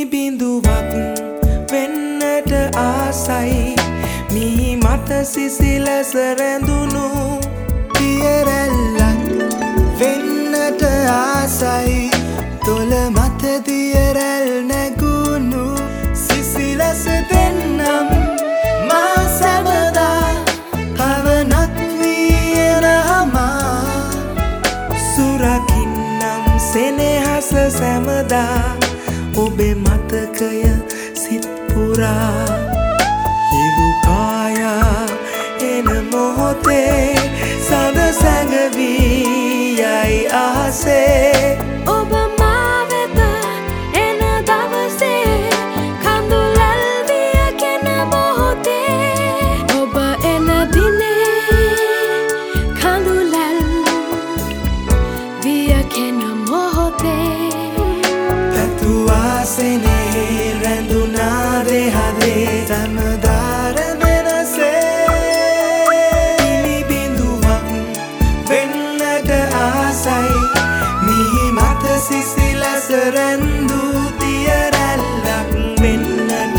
බිඳුවක් වෙන්නට ආසයි මී මට සිසිලස රැඳුණු දියරැල්ලක් වෙන්නට ආසයි තොල මත දියරැල් නැගුණු සිසිලස දෙන්නම් මා සැමදා පවනක් වී එනහමා සුරකින්නම් සෙනෙහස සැමදා ඔබේ මතකය සිත් පුරා හිරු කායා එන මොහොතේ සඳ සැඟවී යයි ආසේ ඔබ මා වෙත එන දවසේ කඳුලැල් විය කෙන මොහොතේ ඔබ එන දිනේ කඳුලැල් විය කෙන මොහොතේ පැතුවාසනේ රැඳුනා දෙහදේ සැමදාර වෙනසේ පිලි බිඳුවක් වෙන්නට ආසයි මිහි මත සිසිලස රැඳූ දියරැල්ලක් වෙන්නට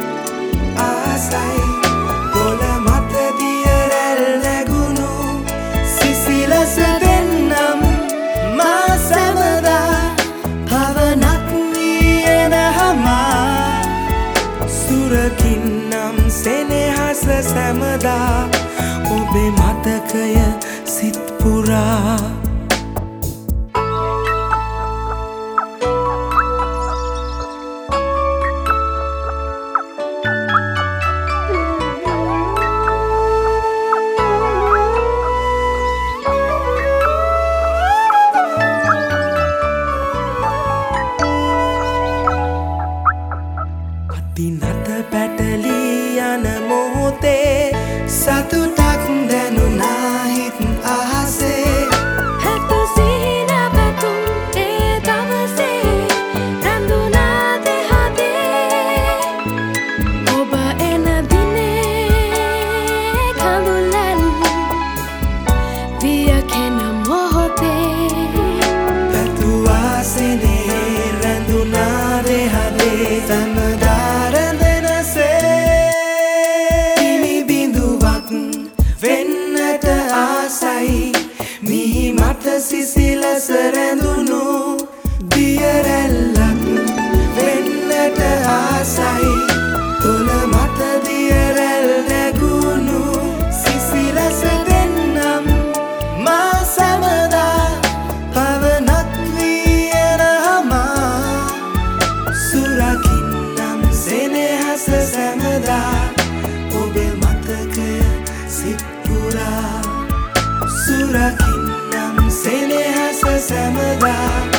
ආසයි තොල මත දියරැල් නැගුණු සිසිලස දෙන්නම් මා සැමදා පවනක් වී එනහමා සුරකින්නම් සෙනෙහස සැමදා ඔබේ මතකය සිත් පුරා දිනත පැටලී යන මොහොතේ සතුටක් දැනුණා හිත් අහසේ හැතු සිහින පැතුම් ඒ දවසේ රැඳුනා දෙහදේ ඔබ එන දිනේ කඳුලැල් විය කෙන මොහොතේ පැතුවාසනේ රැඳුනා දෙහදේ සැමදාර වෙනසේ පිලි බිඳුවක් වෙන්නට ආසයි මිහි මට සිසිලස රැඳුණු දියරැල්ලක් වෙන්නට ආසයි තොල මත දියරැල් නැගුණු සිසිලස දෙන්නම් මා සැමදා පවනක් වී එනහමා සුරකින්නම් සෙනෙහස සැමදා ඔබේ මතකය සිත් පුරා සුරකින්නම් සෙනෙහස සැමදා